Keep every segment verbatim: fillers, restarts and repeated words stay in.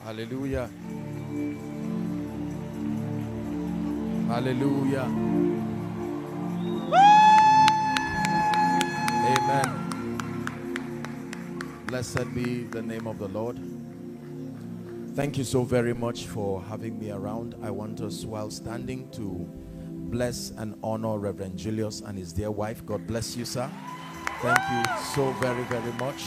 Hallelujah. Hallelujah. Amen. Blessed be the name of the Lord. Thank you so very much for having me around. I want us, while standing, to bless and honor Reverend Julius and his dear wife. God bless you, sir. Thank you so very, very much.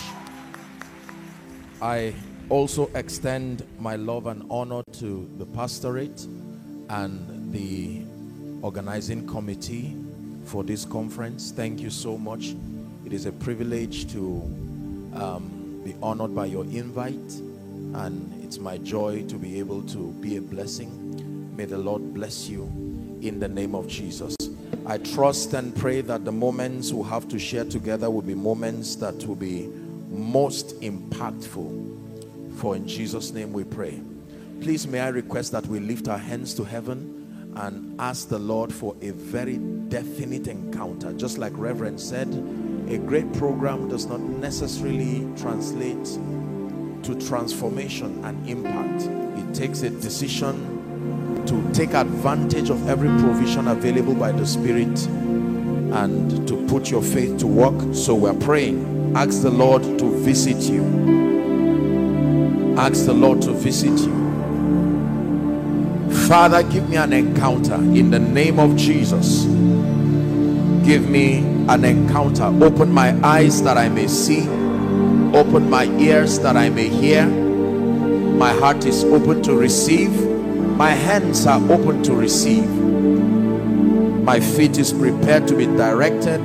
I also extend my love and honor to the pastorate and the organizing committee for this conference. Thank you so much. It is a privilege to um, be honored by your invite, and it's my joy to be able to be a blessing. May the Lord bless you in the name of Jesus. I trust and pray that the moments we have to share together will be moments that will be most impactful. For in Jesus' name we pray. Please, may I request that we lift our hands to heaven and ask the Lord for a very definite encounter. Just like Reverend said, a great program does not necessarily translate to transformation and impact. It takes a decision to take advantage of every provision available by the Spirit and to put your faith to work. So we're praying. Ask the Lord to visit you. Ask the Lord to visit you. Father, give me an encounter in the name of Jesus. Give me an encounter. Open my eyes that I may see. Open my ears that I may hear. My heart is open to receive. My hands are open to receive. My feet is prepared to be directed.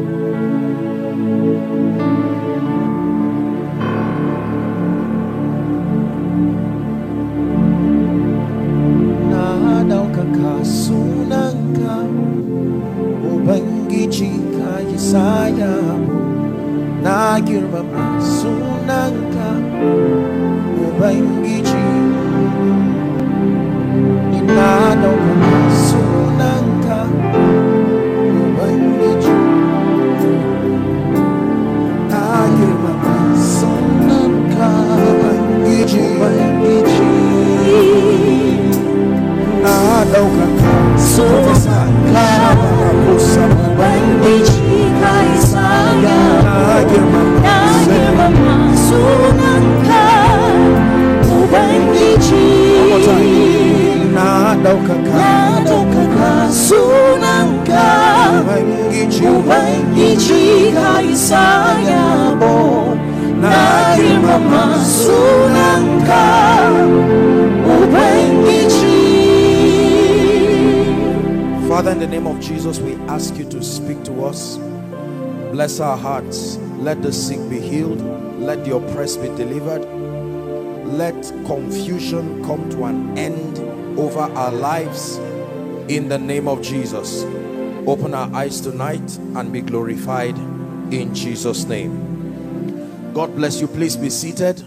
Father, in the name of Jesus, we ask you to speak to us. Bless our hearts. Let the sick be healed. Let the oppressed be delivered. Let confusion come to an end over our lives in the name of Jesus. Open our eyes tonight and be glorified in Jesus' name. God bless you. Please be seated.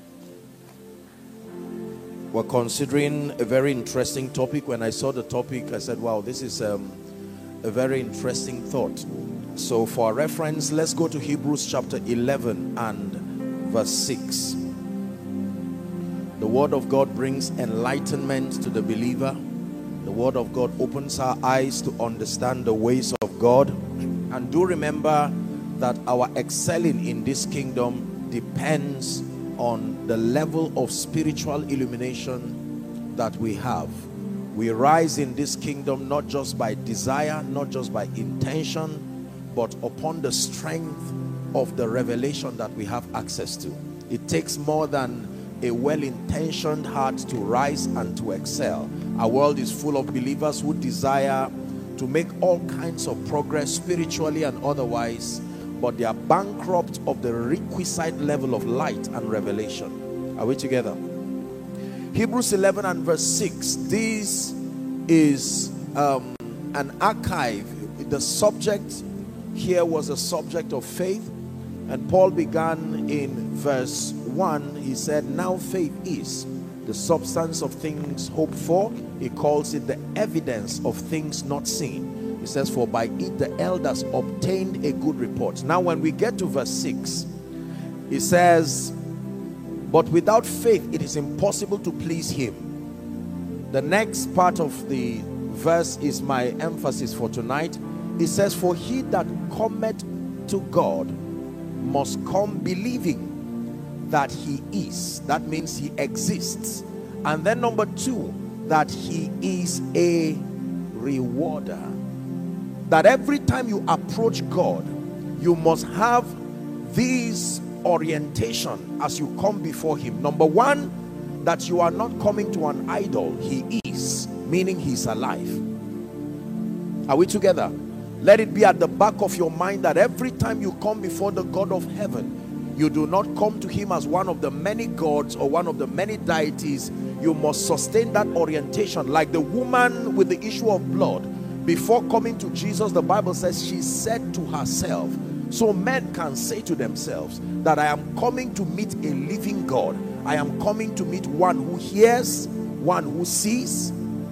We're considering a very interesting topic. When I saw the topic, I said, wow, this is um, a very interesting thought. So for our reference, let's go to Hebrews chapter eleven and verse six. The word of God brings enlightenment to the believer. The word of God opens our eyes to understand the ways of God. And do remember that our excelling in this kingdom depends on the level of spiritual illumination that we have. We rise in this kingdom not just by desire, not just by intention, but upon the strength of the revelation that we have access to. It takes more than a well-intentioned heart to rise and to excel. Our world is full of believers who desire to make all kinds of progress spiritually and otherwise, but they are bankrupt of the requisite level of light and revelation. Are we together? Hebrews eleven and verse six. This is um, an archive. The subject here was a subject of faith, and Paul began in verse one. He said, now faith is the substance of things hoped for. He calls it the evidence of things not seen. He says, for by it the elders obtained a good report. Now when we get to verse six, he says, But without faith, it is impossible to please him. The next part of the verse is my emphasis for tonight. It says, for he that cometh to God must come believing that he is. That means he exists. And then number two, that he is a rewarder. That every time you approach God, you must have this orientation as you come before him. Number one, that you are not coming to an idol. He is, meaning he's alive. Are we together? Let it be at the back of your mind that every time you come before the God of heaven, you do not come to him as one of the many gods or one of the many deities. You must sustain that orientation. Like the woman with the issue of blood, before coming to Jesus, the Bible says she said to herself, so men can say to themselves that I am coming to meet a living God. I am coming to meet one who hears, one who sees.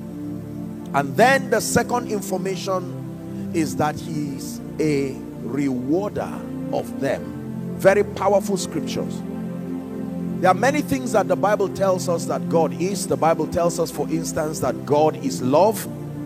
And then the second information is that he is a rewarder of them. Very powerful scriptures. There are many things that the Bible tells us that God is. The Bible tells us, for instance, that God is love.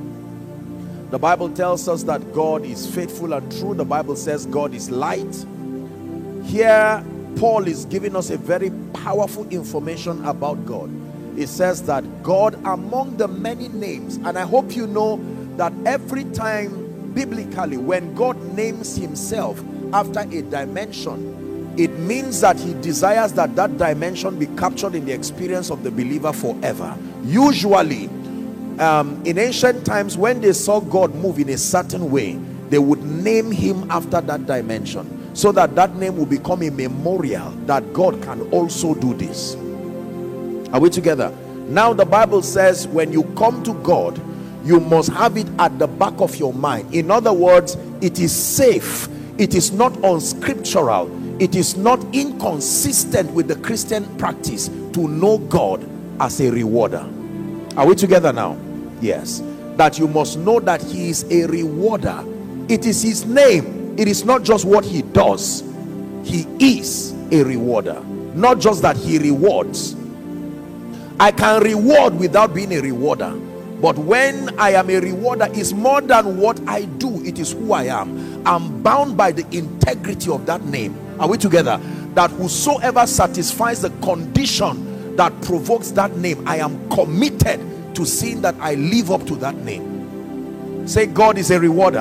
The Bible tells us that God is faithful and true. The Bible says God is light. Here, Paul is giving us a very powerful information about God. It says that God, among the many names, and I hope you know that every time biblically when God names himself after a dimension, it means that he desires that that dimension be captured in the experience of the believer forever. Usually, um, in ancient times, when they saw God move in a certain way, they would name him after that dimension, so that that name will become a memorial that God can also do this. Are we together? Now the Bible says when you come to God, you must have it at the back of your mind. In other words, it is safe. It is not unscriptural. It is not inconsistent with the Christian practice to know God as a rewarder. Are we together now? Yes. That you must know that he is a rewarder. It is his name. It is not just what he does. He is a rewarder. Not just that he rewards. I can reward without being a rewarder. But when I am a rewarder, it's more than what I do. It is who I am. I'm bound by the integrity of that name. Are we together? That whosoever satisfies the condition that provokes that name, I am committed to seeing that I live up to that name. Say, God is a rewarder.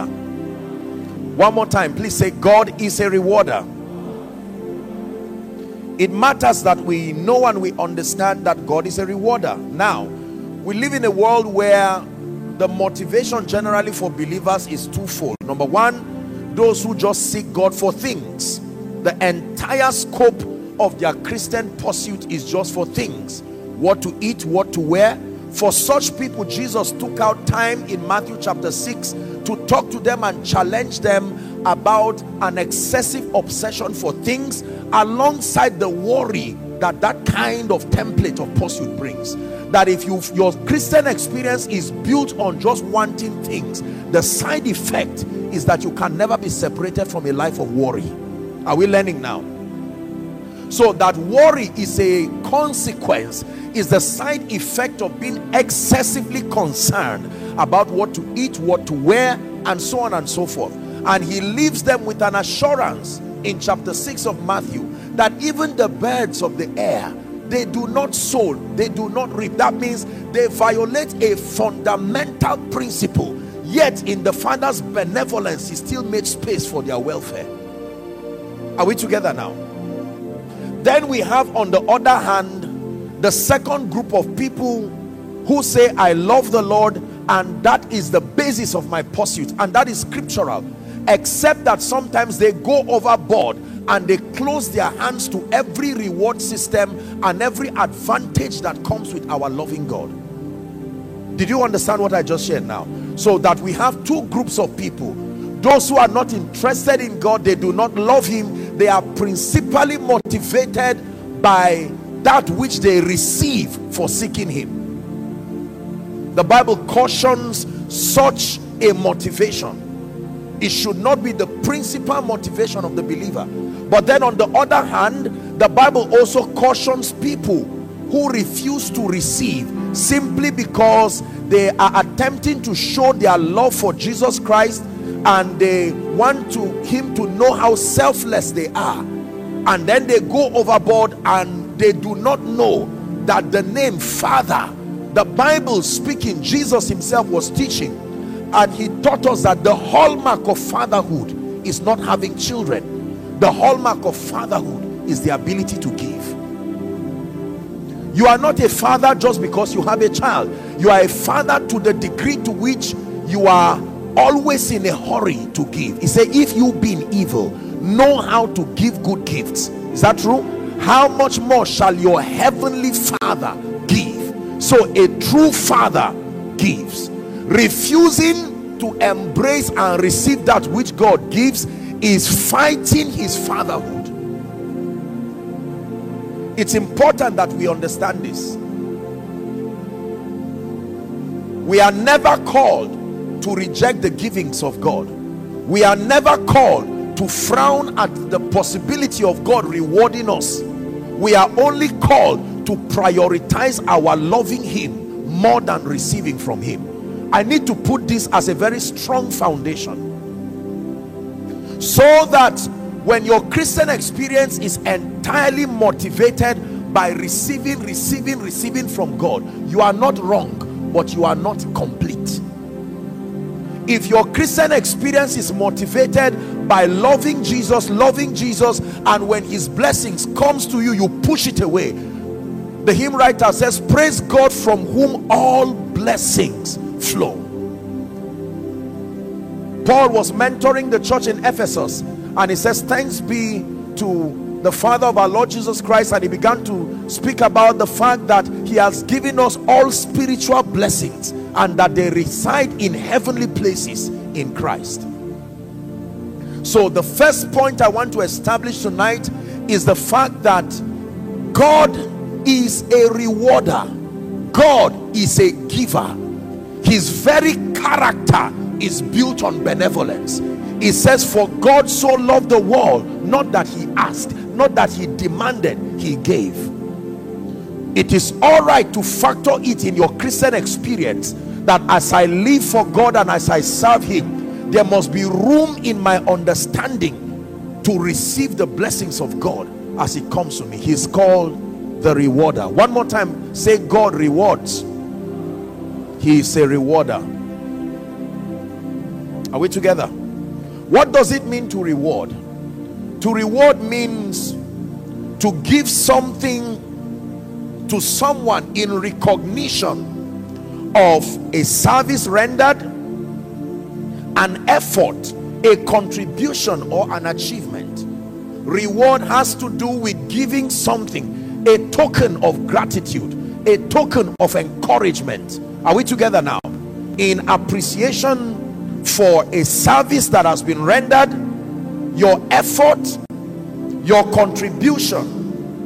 One more time, please say, God is a rewarder. It matters that we know and we understand that God is a rewarder. Now, we live in a world where the motivation generally for believers is twofold. Number one, those who just seek God for things. The entire scope of their Christian pursuit is just for things. What to eat, what to wear. For such people, Jesus took out time in Matthew chapter six to talk to them and challenge them about an excessive obsession for things, alongside the worry that that kind of template of pursuit brings. That if you your Christian experience is built on just wanting things, the side effect is that you can never be separated from a life of worry. Are we learning now? So that worry is a consequence, is the side effect of being excessively concerned about what to eat, what to wear, and so on and so forth. And he leaves them with an assurance in chapter six of Matthew that even the birds of the air, they do not sow, they do not reap. That means they violate a fundamental principle, yet in the Father's benevolence he still made space for their welfare. Are we together now? Then we have, on the other hand, the second group of people who say, I love the Lord and that is the basis of my pursuit, and that is scriptural, except that sometimes they go overboard and they close their hands to every reward system and every advantage that comes with our loving God. Did you understand what I just shared now? So that we have two groups of people. Those who are not interested in God, they do not love him, they are principally motivated by that which they receive for seeking him. The Bible cautions such a motivation. It should not be the principal motivation of the believer. But then on the other hand, The Bible also cautions people who refuse to receive simply because they are attempting to show their love for Jesus Christ, and they want to him to know how selfless they are, and then they go overboard and they do not know that the name Father, the Bible speaking, Jesus himself was teaching, and he taught us that the hallmark of fatherhood is not having children. The hallmark of fatherhood is the ability to give. You are not a father just because you have a child. You are a father to the degree to which you are always in a hurry to give. He said, if you being evil know how to give good gifts, is that true? How much more shall your heavenly Father give? So a true father gives. Refusing to embrace and receive that which God gives is fighting his fatherhood. It's important that we understand this. We are never called to reject the givings of God. We are never called to frown at the possibility of God rewarding us. We are only called to prioritize our loving him more than receiving from him. I need to put this as a very strong foundation, so that when your Christian experience is entirely motivated by receiving, receiving, receiving from God, you are not wrong, but you are not complete. If your Christian experience is motivated by loving Jesus, loving Jesus, and when his blessings comes to you, you push it away. The hymn writer says, praise God from whom all blessings flow. Paul was mentoring the church in Ephesus, and he says, thanks be to the Father of our Lord Jesus Christ, and he began to speak about the fact that he has given us all spiritual blessings and that they reside in heavenly places in Christ. So the first point I want to establish tonight is the fact that God is a rewarder. God is a giver. His very character is built on benevolence. It says, for God so loved the world, not that he asked, not that he demanded, he gave. It is all right to factor it in your Christian experience that as I live for God and as I serve him, there must be room in my understanding to receive the blessings of God as it comes to me. He's called the rewarder. One more time, say, God rewards. He is a rewarder. Are we together? What does it mean to reward? To reward means to give something to someone in recognition of a service rendered, an effort, a contribution, or an achievement. Reward has to do with giving something, a token of gratitude, a token of encouragement. Are we together now? In appreciation for a service that has been rendered, your effort, your contribution,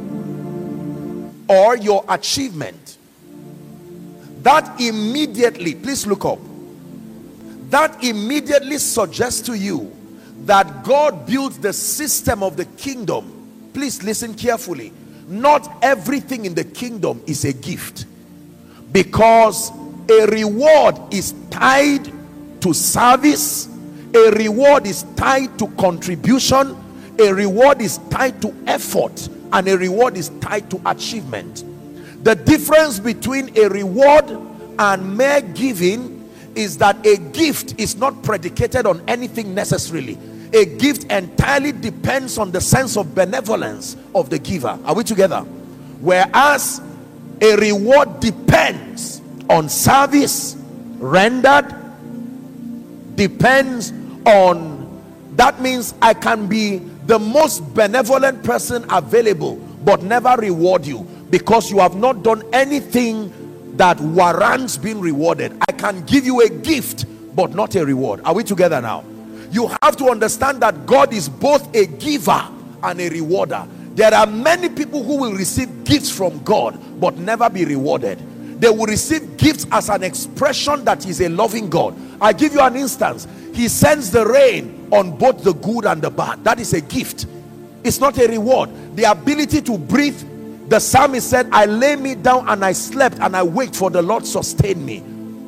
or your achievement. That immediately, please look up, that immediately suggests to you that God built the system of the kingdom. Please listen carefully. Not everything in the kingdom is a gift, because a reward is tied to service, a reward is tied to contribution, a reward is tied to effort, and a reward is tied to achievement. The difference between a reward and mere giving is that a gift is not predicated on anything necessarily. A gift entirely depends on the sense of benevolence of the giver. Are we together? Whereas a reward depends on service rendered, depends on, that means I can be the most benevolent person available but never reward you because you have not done anything that warrants being rewarded. I can give you a gift but not a reward. Are we together now? You have to understand that God is both a giver and a rewarder. There are many people who will receive gifts from God but never be rewarded. They will receive gifts as an expression that He's a loving God. I give you an instance. He sends the rain on both the good and the bad. That is a gift. It's not a reward. The ability to breathe, the psalmist said, I lay me down and I slept and I waked, for the Lord sustained me.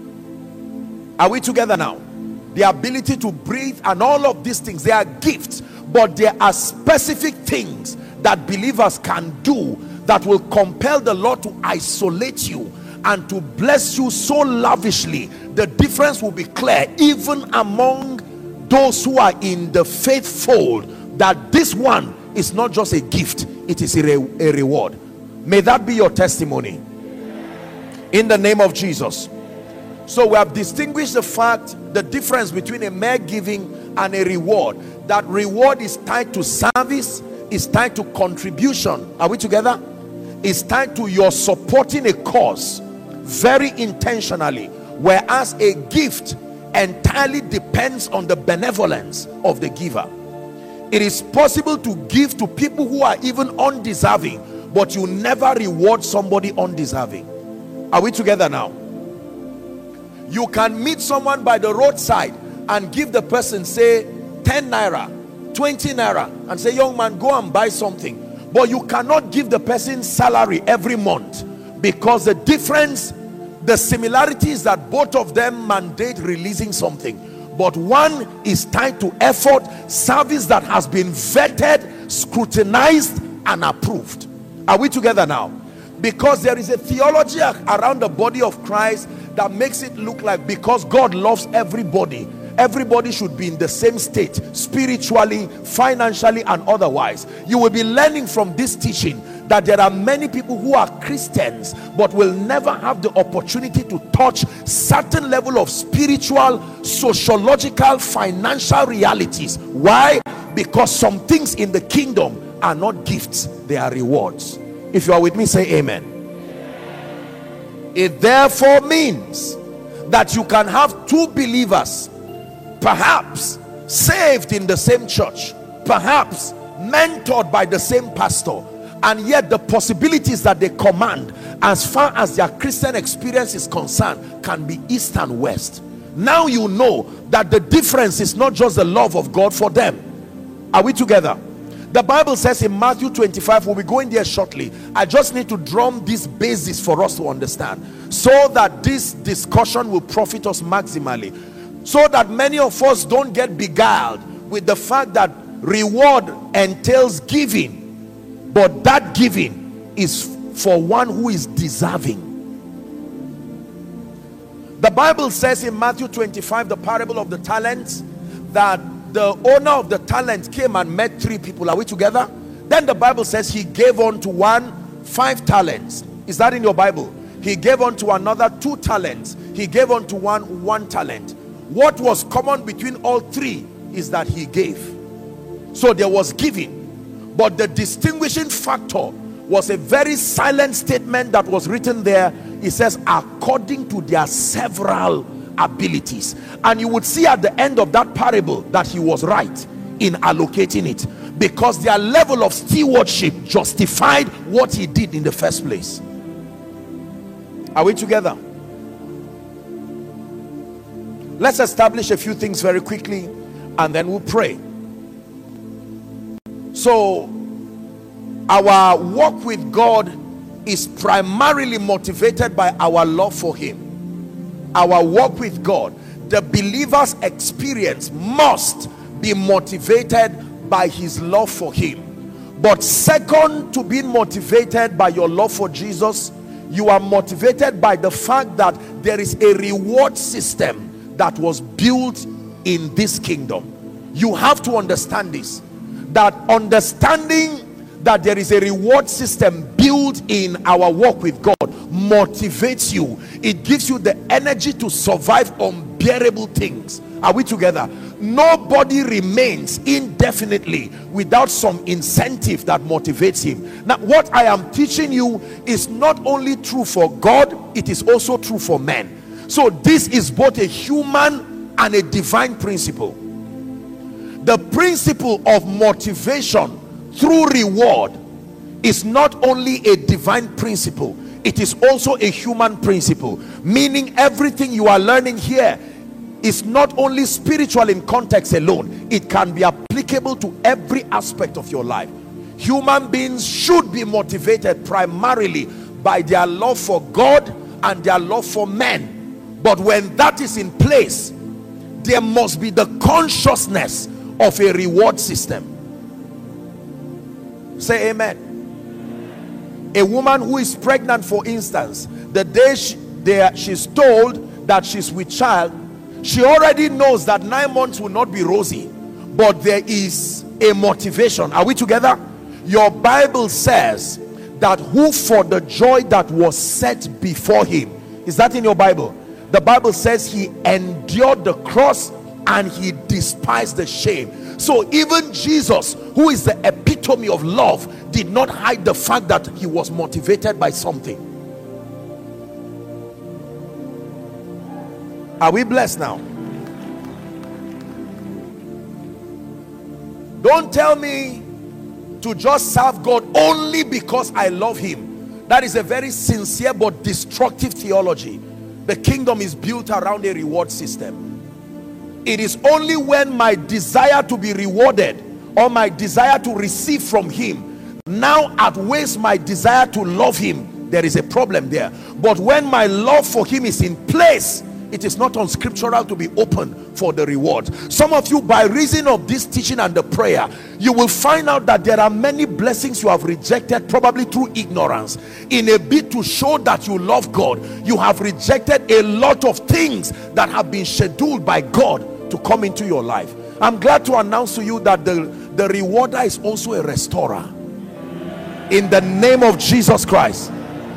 Are we together now? The ability to breathe and all of these things, they are gifts, but there are specific things that believers can do that will compel the Lord to isolate you and to bless you so lavishly. The difference will be clear even among those who are in the faith fold, that this one is not just a gift, it is a, re a reward. May that be your testimony in the name of Jesus. So we have distinguished the fact, the difference between a mere giving and a reward. That reward is tied to service, is tied to contribution. Are we together? It's tied to your supporting a cause very intentionally, whereas a gift entirely depends on the benevolence of the giver. It is possible to give to people who are even undeserving, but you never reward somebody undeserving. Are we together now? You can meet someone by the roadside and give the person, say, ten naira, twenty naira, and say, young man, go and buy something. But you cannot give the person salary every month, because the difference, the similarities, that both of them mandate releasing something. But one is tied to effort, service that has been vetted, scrutinized, and approved. Are we together now? Because there is a theology around the body of Christ that makes it look like because God loves everybody, everybody should be in the same state, spiritually, financially, and otherwise. You will be learning from this teaching that there are many people who are Christians but will never have the opportunity to touch certain level of spiritual, sociological, financial realities. Why? Because some things in the kingdom are not gifts, they are rewards. If you are with me, say amen. It therefore means that you can have two believers, perhaps saved in the same church, perhaps mentored by the same pastor, and yet the possibilities that they command as far as their Christian experience is concerned can be east and west. Now you know that the difference is not just the love of God for them. Are we together? The Bible says in Matthew twenty-five, we'll be going there shortly. I just need to drum this basis for us to understand, so that this discussion will profit us maximally, so that many of us don't get beguiled with the fact that reward entails giving, but that giving is for one who is deserving. The Bible says in Matthew twenty-five, the parable of the talents, that the owner of the talent came and met three people. Are we together? Then the Bible says he gave unto one five talents. Is that in your Bible? He gave unto another two talents. He gave unto one one talent. What was common between all three is that he gave. So there was giving, but the distinguishing factor was a very silent statement that was written there. It says according to their several abilities. And you would see at the end of that parable that he was right in allocating it, because their level of stewardship justified what he did in the first place. Are we together? Let's establish a few things very quickly and then we'll pray. So our walk with God is primarily motivated by our love for him. Our walk with God, the believer's experience must be motivated by his love for him. But second to being motivated by your love for Jesus, you are motivated by the fact that there is a reward system that was built in this kingdom. You have to understand this, that understanding that there is a reward system built in our walk with God motivates you. It gives you the energy to survive unbearable things. Are we together? Nobody remains indefinitely without some incentive that motivates him. Now what I am teaching you is not only true for God, it is also true for men. So this is both a human and a divine principle. The principle of motivation through reward is not only a divine principle, it is also a human principle. Meaning everything you are learning here is not only spiritual in context alone, it can be applicable to every aspect of your life. human beings should be motivated primarily by their love for God and their love for men. But when that is in place, there must be the consciousness of a reward system. Say amen. A woman who is pregnant, for instance, the day she, they, she's told that she's with child, she already knows that nine months will not be rosy, but there is a motivation. Are we together? Your Bible says that who for the joy that was set before him, is that in your Bible? The Bible says he endured the cross and he despised the shame. So even Jesus, who is the epitome of love, did not hide the fact that he was motivated by something. Are we blessed now? Don't tell me to just serve God only because I love him. That is a very sincere but destructive theology. The kingdom is built around a reward system. It is only when my desire to be rewarded or my desire to receive from him now outweighs my desire to love him, there is a problem there. But when my love for him is in place, it is not unscriptural to be open for the reward. Some of you, by reason of this teaching and the prayer, you will find out that there are many blessings you have rejected, probably through ignorance. In a bid to show that you love God, you have rejected a lot of things that have been scheduled by God to come into your life. I'm glad to announce to you that the, the rewarder is also a restorer. In the name of Jesus Christ.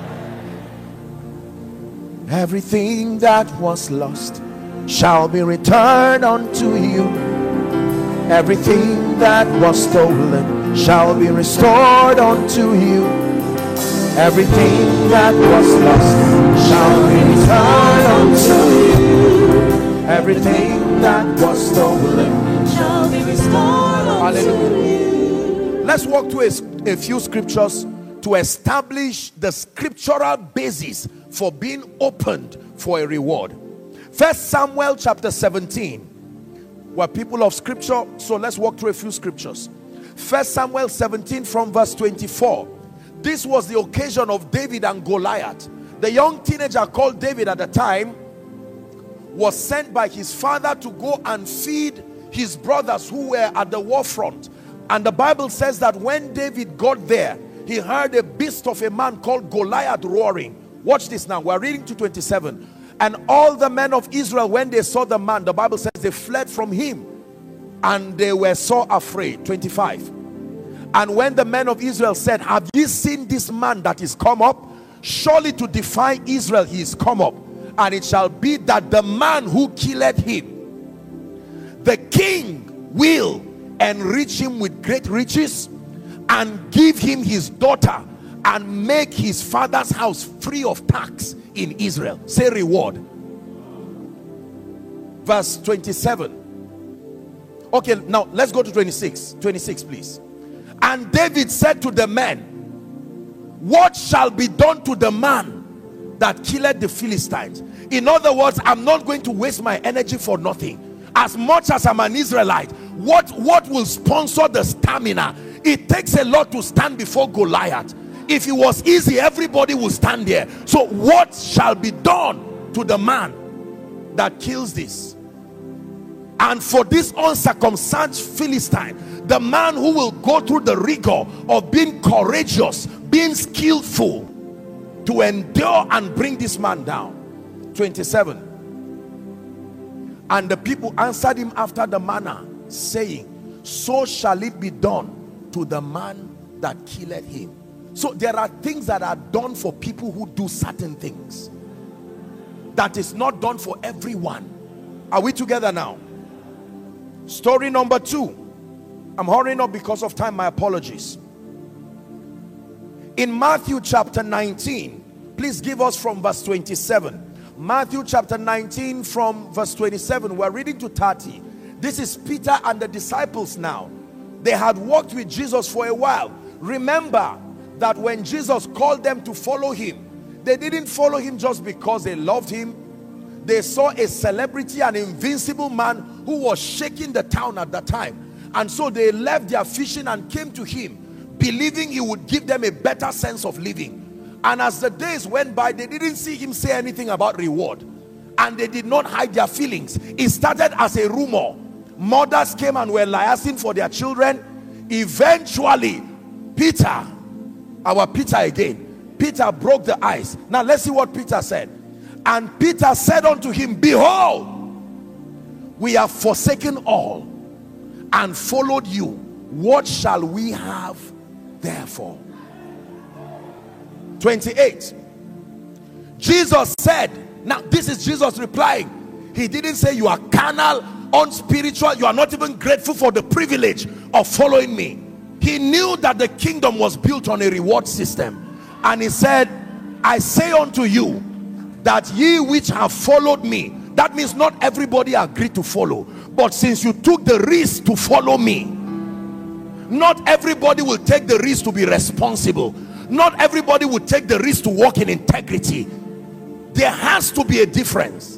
Everything that was lost shall be returned unto you. Everything that was stolen shall be restored unto you. Everything that was lost shall be returned unto you. Everything that was stolen shall be restored unto you. Let's walk through a, a few scriptures to establish the scriptural basis for being opened for a reward. First Samuel chapter seventeen. We're people of scripture, so let's walk through a few scriptures. First Samuel seventeen from verse twenty-four. This was the occasion of David and Goliath. The young teenager called David at the time was sent by his father to go and feed his brothers who were at the war front. And the Bible says that when David got there, he heard a beast of a man called Goliath roaring. Watch this now. We're reading to twenty-seven. And all the men of Israel, when they saw the man, the Bible says they fled from him, and they were so afraid. twenty-five. And when the men of Israel said, have you seen this man that is come up? Surely to defy Israel he is come up. And it shall be that the man who killed him, the king will enrich him with great riches, and give him his daughter, and make his father's house free of tax in Israel. Say reward. Verse twenty-seven. Okay, now let's go to twenty-six. twenty-six, please. And David said to the men, what shall be done to the man that killed the Philistines? In other words, I'm not going to waste my energy for nothing. As much as I'm an Israelite, what, what will sponsor the stamina? It takes a lot to stand before Goliath. If it was easy, everybody would stand there. So what shall be done to the man that kills this? And for this uncircumcised Philistine, the man who will go through the rigor of being courageous, being skillful to endure and bring this man down. twenty-seven. And the people answered him after the manner, saying, so shall it be done to the man that killed him. So there are things that are done for people who do certain things that is not done for everyone. Are we together now? Story number two. I'm hurrying up because of time, my apologies. In Matthew chapter nineteen, please give us from verse twenty-seven. Matthew chapter nineteen from verse twenty-seven. We're reading to thirty. This is Peter and the disciples now. They had walked with Jesus for a while. Remember that when Jesus called them to follow him, they didn't follow him just because they loved him. They saw a celebrity, an invincible man who was shaking the town at that time. And so they left their fishing and came to him. believing he would give them a better sense of living. And as the days went by, they didn't see him say anything about reward, and they did not hide their feelings. It started as a rumor. Mothers came and were liaising for their children. Eventually, Peter, our Peter again, Peter broke the ice. Now let's see what Peter said. And Peter said unto him, behold, we have forsaken all and followed you. What shall we have therefore? twenty-eight. Jesus said, now this is Jesus replying. He didn't say you are carnal, unspiritual, you are not even grateful for the privilege of following me. He knew that the kingdom was built on a reward system, and he said, I say unto you that ye which have followed me, that means not everybody agreed to follow, but since you took the risk to follow me, not everybody will take the risk to be responsible. Not everybody will take the risk to walk in integrity. There has to be a difference.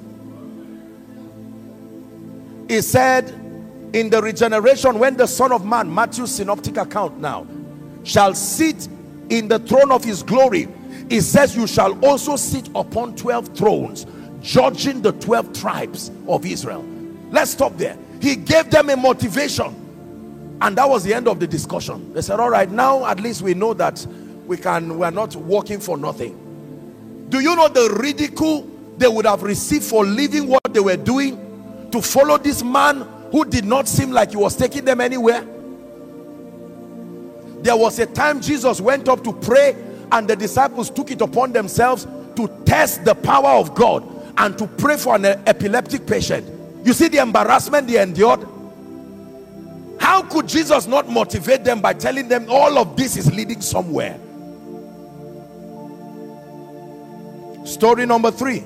He said in the regeneration, when the Son of Man, Matthew's synoptic account now, shall sit in the throne of his glory, it says you shall also sit upon twelve thrones, judging the twelve tribes of Israel. Let's stop there. He gave them a motivation, and that was the end of the discussion. They said, all right, now at least we know that we can, we're not working for nothing. Do you know the ridicule they would have received for leaving what they were doing to follow this man who did not seem like he was taking them anywhere? There was a time Jesus went up to pray, and the disciples took it upon themselves to test the power of God and to pray for an epileptic patient. You see the embarrassment they endured? How could Jesus not motivate them by telling them all of this is leading somewhere? Story number three,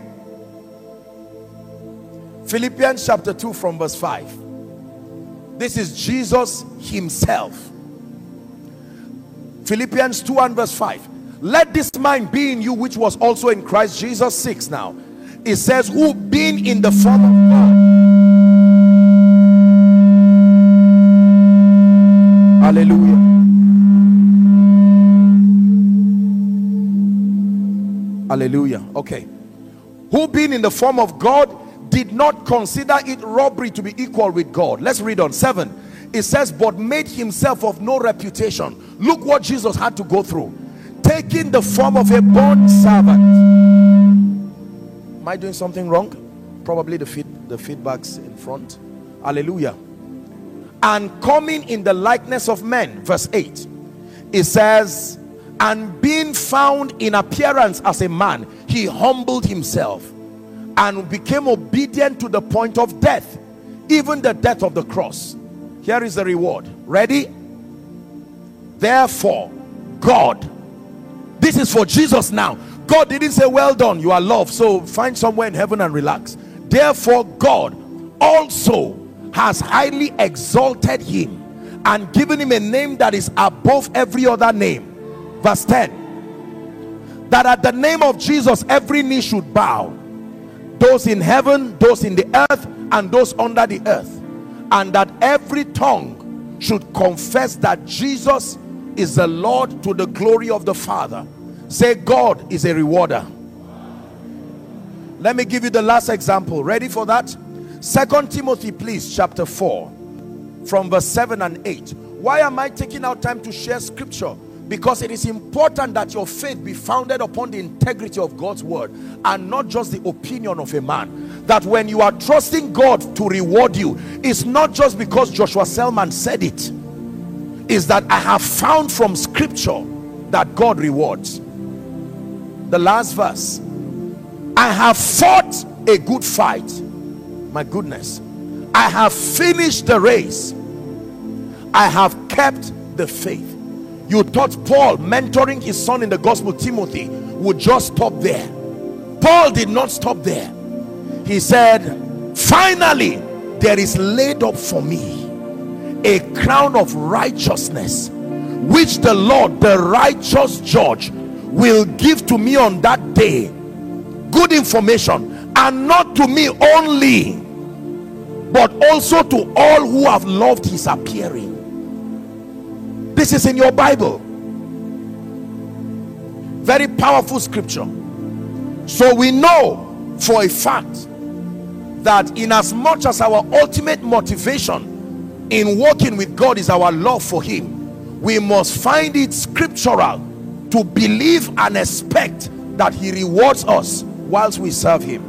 Philippians chapter two from verse five. This is Jesus himself. Philippians two and verse five. Let this mind be in you which was also in Christ Jesus. Six now. It says, who being in the form of God. Hallelujah. Hallelujah. Okay. Who being in the form of God did not consider it robbery to be equal with God. Let's read on. Seven. It says, but made himself of no reputation. Look what Jesus had to go through. Taking the form of a bond servant. Am I doing something wrong? Probably the feed, the feedbacks in front. Hallelujah. And coming in the likeness of men. Verse eight. It says, and being found in appearance as a man, he humbled himself and became obedient to the point of death, even the death of the cross. Here is the reward. Ready? Therefore, God, this is for Jesus now. God didn't say, well done, you are loved, so find somewhere in heaven and relax. Therefore, God also has highly exalted him and given him a name that is above every other name. Verse ten. That at the name of Jesus every knee should bow, those in heaven, those in the earth, and those under the earth, and that every tongue should confess that Jesus is the Lord, to the glory of the Father. Say, God is a rewarder. Let me give you the last example. Ready for that? Second Timothy, please, chapter four from verse seven and eight. Why am I taking out time to share scripture? Because it is important that your faith be founded upon the integrity of God's word and not just the opinion of a man. That when you are trusting God to reward you, it's not just because Joshua Selman said it. It's that I have found from scripture that God rewards. The last verse. I have fought a good fight. My goodness. I have finished the race. I have kept the faith. You thought Paul, mentoring his son in the gospel, Timothy, would just stop there. Paul did not stop there. He said, finally, there is laid up for me a crown of righteousness, which the Lord, the righteous judge, will give to me on that day. Good information. And not to me only, but also to all who have loved his appearing. This is in your Bible. Very powerful scripture. So we know for a fact that in as much as our ultimate motivation in walking with God is our love for him, we must find it scriptural to believe and expect that he rewards us whilst we serve him.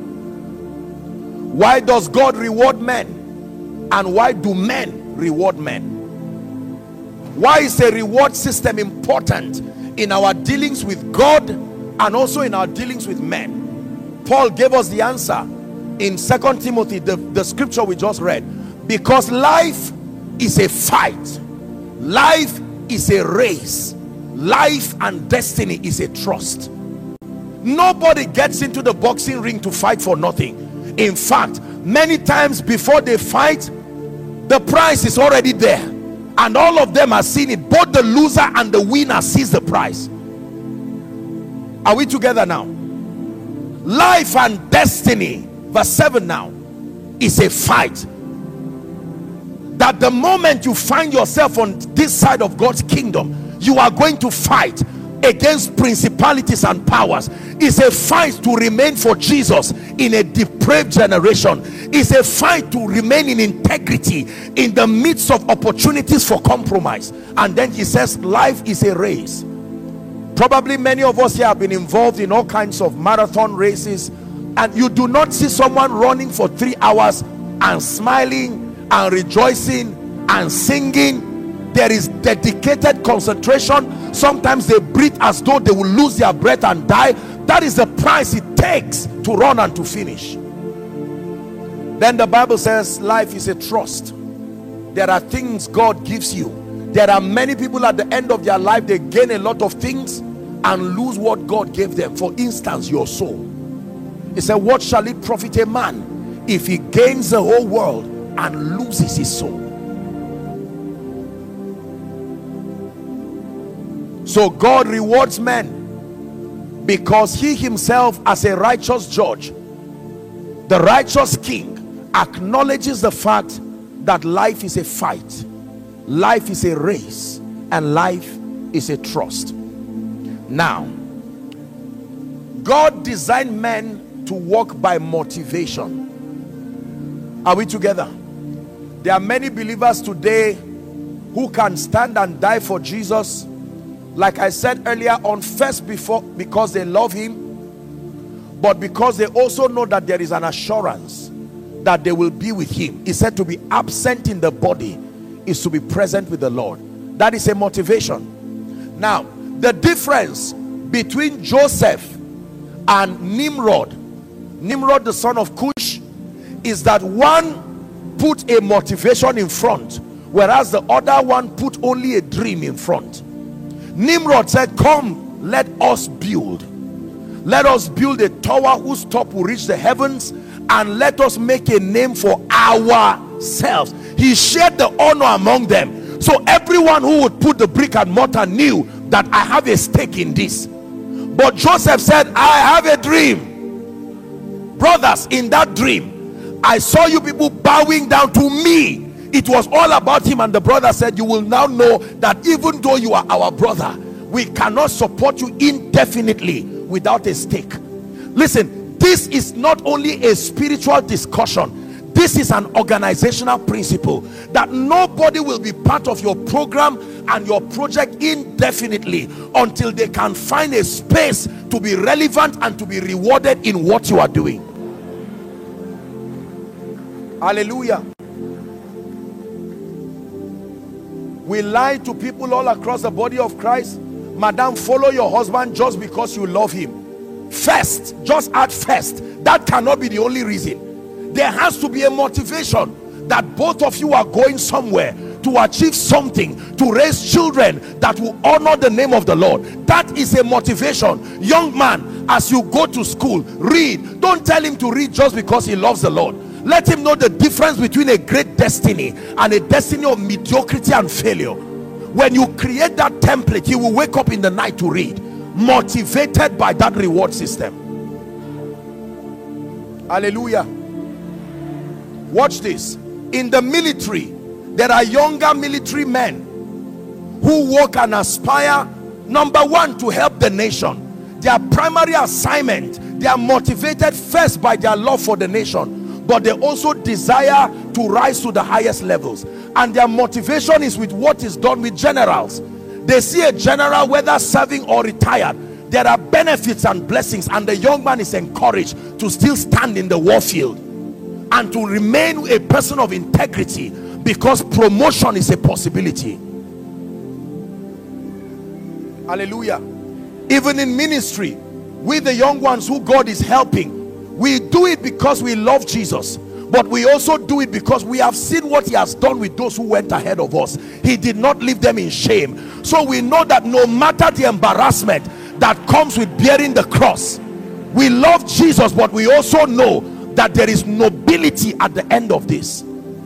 Why does God reward men? And why do men reward men? Why is a reward system important in our dealings with God and also in our dealings with men? Paul gave us the answer in Second Timothy, the, the scripture we just read. Because life is a fight, life is a race, life and destiny is a trust. Nobody gets into the boxing ring to fight for nothing. In fact, many times before they fight, the prize is already there, and all of them are seeing it. Both the loser and the winner sees the prize. Are we together now? Life and destiny, verse seven now, is a fight. That the moment you find yourself on this side of God's kingdom, you are going to fight against principalities and powers. It's a fight to remain for Jesus in a depraved generation. It's a fight to remain in integrity in the midst of opportunities for compromise. And then he says life is a race. Probably many of us here have been involved in all kinds of marathon races, and you do not see someone running for three hours and smiling and rejoicing and singing. There is dedicated concentration. Sometimes they breathe as though they will lose their breath and die. That is the price it takes to run and to finish. Then the Bible says life is a trust. There are things God gives you. There are many people at the end of their life, they gain a lot of things and lose what God gave them. For instance, your soul. He said, what shall it profit a man if he gains the whole world and loses his soul? So God rewards men because he himself, as a righteous judge, the righteous king, acknowledges the fact that life is a fight, life is a race, and life is a trust. Now, God designed men to walk by motivation. Are we together? There are many believers today who can stand and die for Jesus, like I said earlier on, first before because they love him, but because they also know that there is an assurance that they will be with him. He said to be absent in the body is to be present with the Lord. That is a motivation. Now, the difference between Joseph and Nimrod, Nimrod the son of Cush, is that one put a motivation in front, whereas the other one put only a dream in front. Nimrod said, come, let us build. Let us build a tower whose top will reach the heavens, and let us make a name for ourselves. He shared the honor among them. So everyone who would put the brick and mortar knew that I have a stake in this. But Joseph said, I have a dream. Brothers, in that dream, I saw you people bowing down to me. It was all about him. And the brother said, you will now know that even though you are our brother, we cannot support you indefinitely without a stake. Listen, this is not only a spiritual discussion. This is an organizational principle that nobody will be part of your program and your project indefinitely until they can find a space to be relevant and to be rewarded in what you are doing. Hallelujah. We lie to people all across the body of Christ. Madam, follow your husband just because you love him. First, just add first. That cannot be the only reason. There has to be a motivation that both of you are going somewhere to achieve something, to raise children that will honor the name of the Lord. That is a motivation. Young man, as you go to school, read. Don't tell him to read just because he loves the Lord. Let him know the difference between a great destiny and a destiny of mediocrity and failure. When you create that template, he will wake up in the night to read, motivated by that reward system. Hallelujah. Watch this. In the military, there are younger military men who work and aspire, number one, to help the nation. Their primary assignment, they are motivated first by their love for the nation, but they also desire to rise to the highest levels. And their motivation is with what is done with generals. They see a general, whether serving or retired, there are benefits and blessings, and the young man is encouraged to still stand in the war field and to remain a person of integrity, because promotion is a possibility. Hallelujah. Even in ministry, we the young ones who God is helping, we do it because we love Jesus, but we also do it because we have seen what he has done with those who went ahead of us. He did not leave them in shame. So we know that no matter the embarrassment that comes with bearing the cross, we love Jesus, but we also know that there is nobility at the end of this.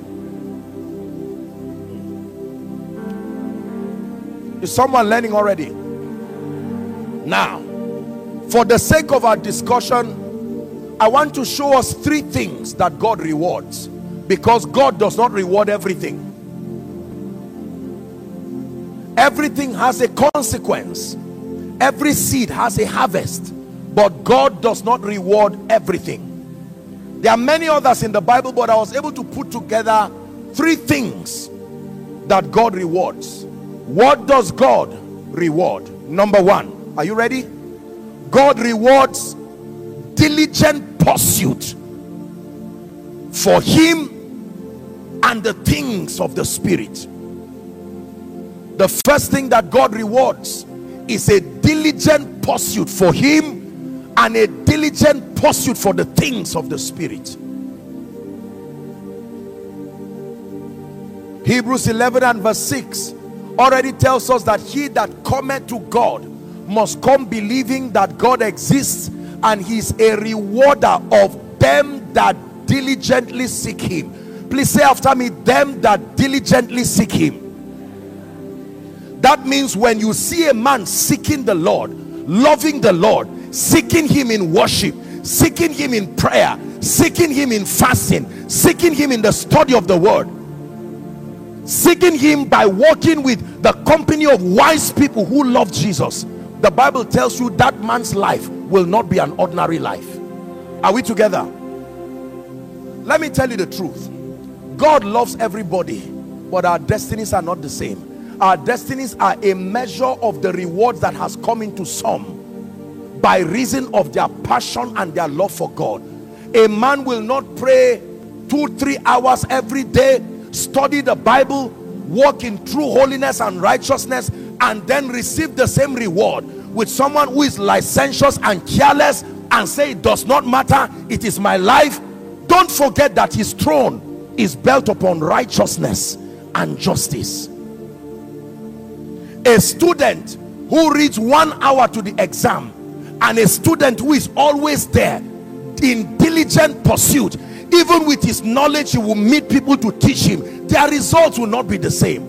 Is someone learning already? Now, for the sake of our discussion, I want to show us three things that God rewards, because God does not reward everything. Everything has a consequence. Every seed has a harvest, but God does not reward everything. There are many others in the Bible, but I was able to put together three things that God rewards. What does God reward? Number one, are you ready? God rewards diligent pursuit for him and the things of the Spirit. The first thing that God rewards is a diligent pursuit for him and a diligent pursuit for the things of the Spirit. Hebrews eleven and verse six already tells us that he that cometh to God must come believing that God exists, and he is a rewarder of them that diligently seek him. Please say after me, them that diligently seek him. That means when you see a man seeking the Lord, loving the Lord, seeking him in worship, seeking him in prayer, seeking him in fasting, seeking him in the study of the word, seeking him by walking with the company of wise people who love Jesus, the Bible tells you that man's life will not be an ordinary life. Are we together? Let me tell you the truth. God loves everybody, but our destinies are not the same. Our destinies are a measure of the rewards that has come into some by reason of their passion and their love for God. A man will not pray two, three hours every day, study the Bible, walk in true holiness and righteousness, and then receive the same reward with someone who is licentious and careless and say it does not matter, it is my life. Don't forget that his throne is built upon righteousness and justice. A student who reads one hour to the exam and a student who is always there in diligent pursuit, even with his knowledge, he will meet people to teach him, their results will not be the same.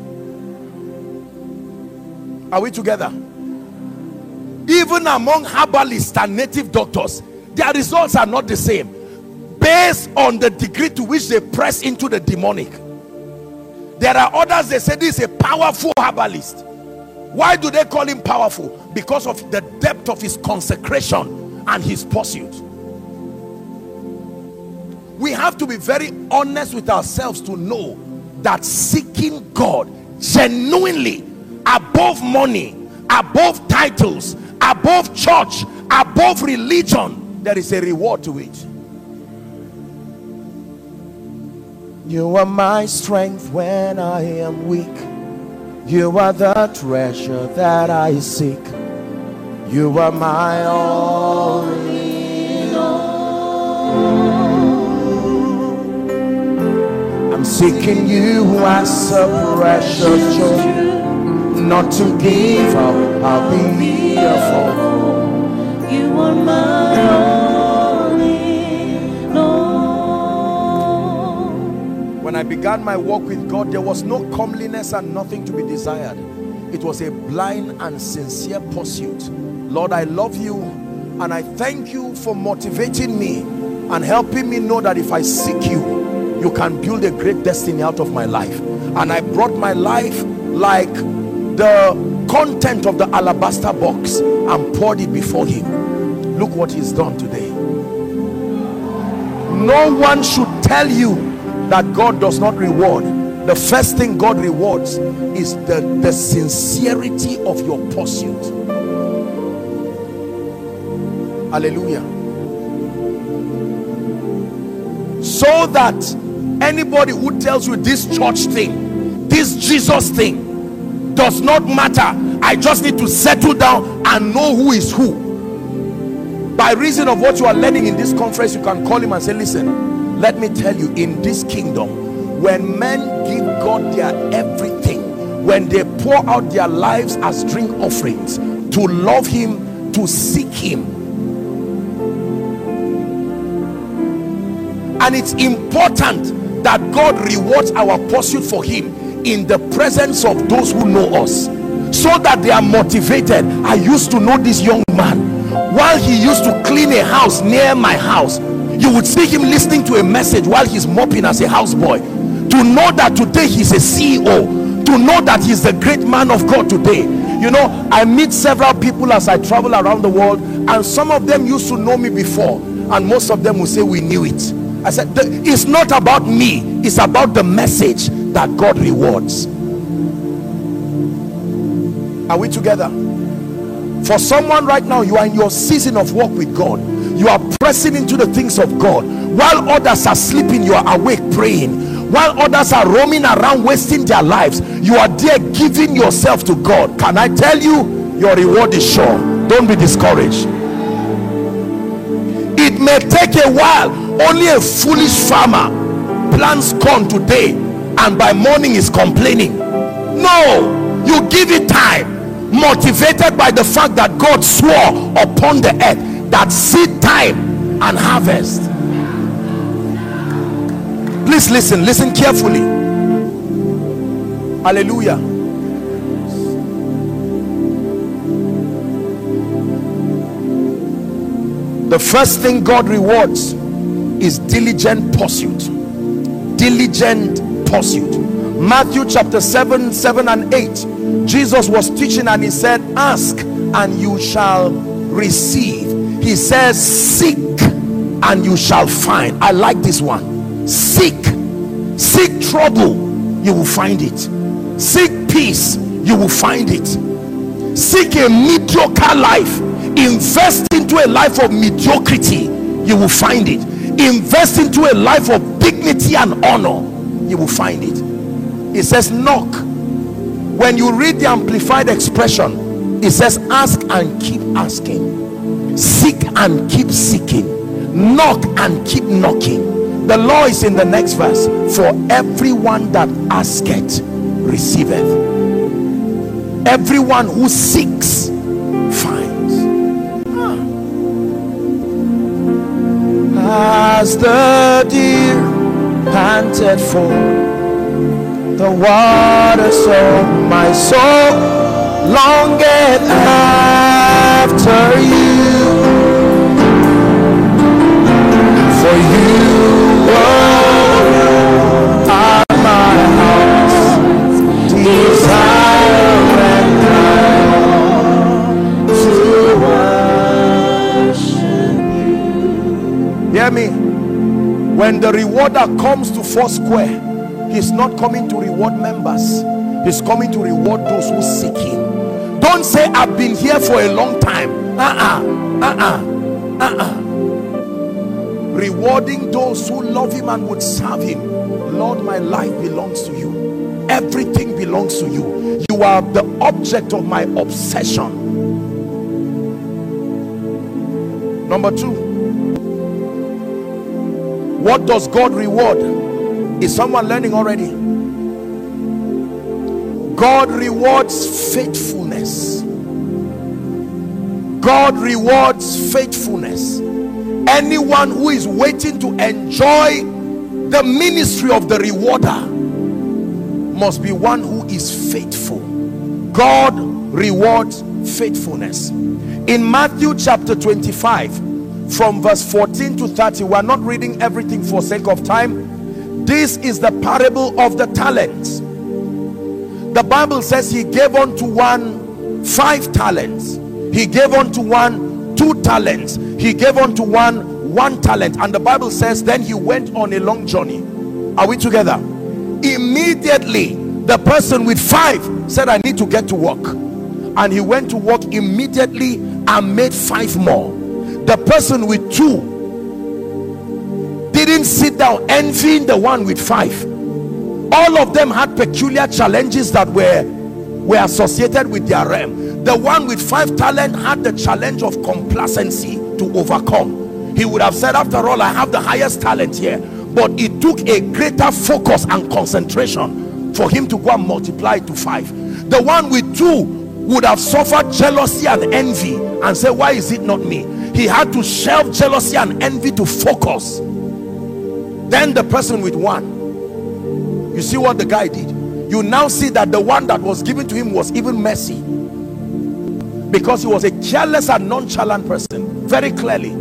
Are we together? Even among herbalists and native doctors, their results are not the same, based on the degree to which they press into the demonic. There are others, they say this is a powerful herbalist. Why do they call him powerful? Because of the depth of his consecration and his pursuit. We have to be very honest with ourselves to know that seeking God genuinely, above money, above titles, above church, above religion, there is a reward to it. You are my strength when I am weak. You are the treasure that I seek. You are my all in all. I'm seeking you as a precious joy. Not to give up, I'll be here for. You are my all in all. When I began my walk with God, there was no comeliness and nothing to be desired. It was a blind and sincere pursuit. Lord, I love you and I thank you for motivating me and helping me know that if I seek you, you can build a great destiny out of my life. And I brought my life like the content of the alabaster box and poured it before him. Look what he's done today. No one should tell you that God does not reward. The first thing God rewards is the, the sincerity of your pursuit. Hallelujah. So that anybody who tells you this church thing, this Jesus thing does not matter, I just need to settle down and know who is who. By reason of what you are learning in this conference, you can call him and say, listen, let me tell you, in this kingdom, when men give God their everything, when they pour out their lives as drink offerings to love him, to seek him, and it's important that God rewards our pursuit for him in the presence of those who know us, so that they are motivated. I used to know this young man. While he used to clean a house near my house, you would see him listening to a message while he's mopping as a houseboy. To know that today he's a C E O, to know that he's the great man of God today. You know, I meet several people as I travel around the world, and some of them used to know me before, and most of them will say, we knew it. I said, it's not about me, it's about the message that God rewards. Are we together? For someone right now, you are in your season of walk with God. You are pressing into the things of God. While others are sleeping, you are awake praying. While others are roaming around wasting their lives, you are there giving yourself to God. Can I tell you, your reward is sure. Don't be discouraged. It may take a while. Only a foolish farmer plants corn today and by morning is complaining. No, you give it time, motivated by the fact that God swore upon the earth that seed time and harvest. Please listen, listen carefully. Hallelujah. The first thing God rewards is diligent pursuit. Diligent pursuit. Matthew chapter seven, seven and eight. Jesus was teaching and he said, ask and you shall receive. He says, seek and you shall find. I like this one. Seek. Seek trouble, you will find it. Seek peace, you will find it. Seek a mediocre life. Invest into a life of mediocrity, you will find it. Invest into a life of dignity and honor, you will find it. It says knock. When you read the amplified expression, it says ask and keep asking, seek and keep seeking, knock and keep knocking. The law is in the next verse. For everyone that asketh receiveth, everyone who seeks finds. As the deer panted for the water, so my soul longeth after you. For you are my heart's desire and I to worship you. Hear me. When the rewarder comes to Foursquare, he's not coming to reward members, he's coming to reward those who seek him. Don't say I've been here for a long time. Uh-uh, uh-uh, uh-uh. Rewarding those who love him and would serve him. Lord, my life belongs to you. Everything belongs to you. You are the object of my obsession. Number two, what does God reward? Is someone learning already? God rewards faithfulness. God rewards faithfulness. Anyone who is waiting to enjoy the ministry of the rewarder must be one who is faithful. God rewards faithfulness. In Matthew chapter twenty-five, from verse fourteen to thirty, we are not reading everything for sake of time. This is the parable of the talents. The Bible says he gave unto one five talents, he gave unto one two talents, he gave unto one one talent. And the Bible says then he went on a long journey. Are we together? Immediately the person with five said, I need to get to work, and he went to work immediately and made five more. The person with two didn't sit down envying the one with five. All of them had peculiar challenges that were were associated with their realm. The one with five talent had the challenge of complacency to overcome. He would have said, after all, I have the highest talent here. But it took a greater focus and concentration for him to go and multiply it to five. The one with two would have suffered jealousy and envy and say, why is it not me? He had to shelve jealousy and envy to focus. Then the person with one, you see what the guy did? You now see that the one that was given to him was even messy, because he was a careless and nonchalant person. Very clearly,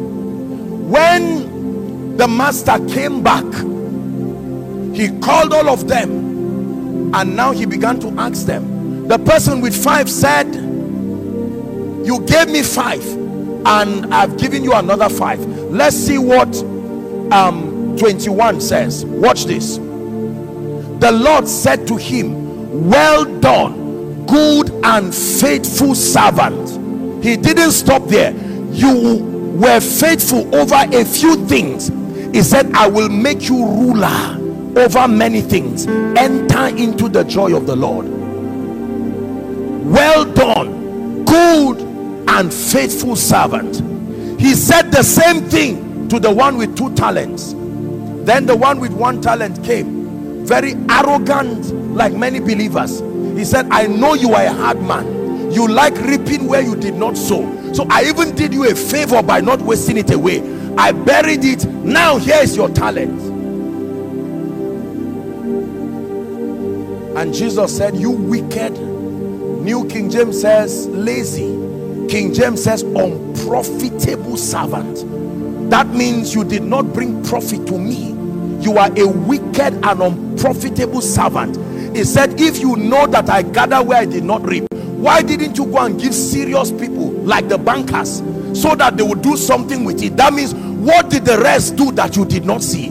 when the master came back, he called all of them, and now he began to ask them. The person with five said, you gave me five and I've given you another five. Let's see what um twenty-one says. Watch this. The Lord said to him, well done, good and faithful servant. He didn't stop there. You were faithful over a few things. He said, I will make you ruler over many things. Enter into the joy of the Lord. Well done, good and faithful servant. He said the same thing to the one with two talents. Then the one with one talent came, very arrogant, like many believers. He said, I know you are a hard man. You like reaping where you did not sow. So I even did you a favor by not wasting it away. I buried it. Now here is your talent. And Jesus said, you wicked. New King James says lazy. King James says unprofitable servant. That means you did not bring profit to me. You are a wicked and unprofitable servant. He said, if you know that I gather where I did not reap, why didn't you go and give serious people like the bankers so that they would do something with it? That means, what did the rest do that you did not see?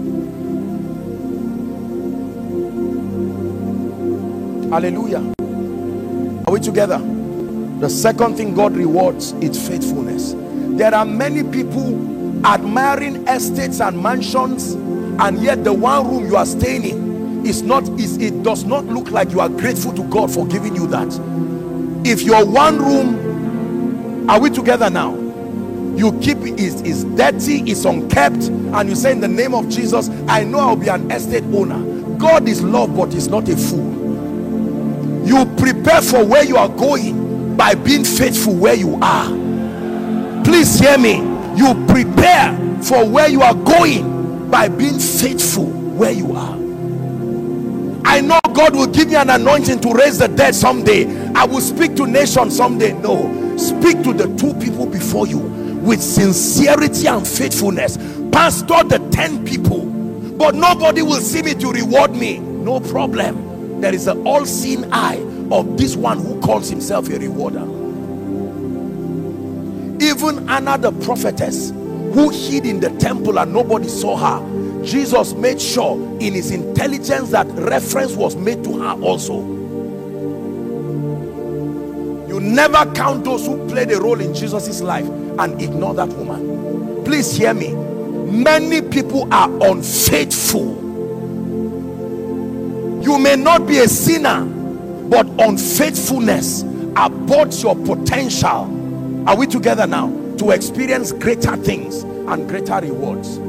Hallelujah. Are we together? The second thing God rewards is faithfulness. There are many people admiring estates and mansions, and yet the one room you are staying in is not is it does not look like you are grateful to God for giving you that. If your one room, are we together now, you keep is is dirty, is unkept, and you say, in the name of Jesus, I know I'll be an estate owner. God is love, but he's not a fool. You prepare for where you are going by being faithful where you are. Please hear me. You prepare for where you are going by being faithful where you are. I know God will give me an anointing to raise the dead someday. I will speak to nations someday. No, speak to the two people before you with sincerity and faithfulness. Pastor the ten people, but nobody will see me to reward me. No problem. There is an all-seeing eye of this one who calls himself a rewarder. Even Anna the prophetess, who hid in the temple and nobody saw her, Jesus made sure in his intelligence that reference was made to her also. You never count those who played a role in Jesus's life and ignore that woman. Please hear me. Many people are unfaithful. You may not be a sinner, but unfaithfulness aborts your potential. Are we together now? To experience greater things and greater rewards.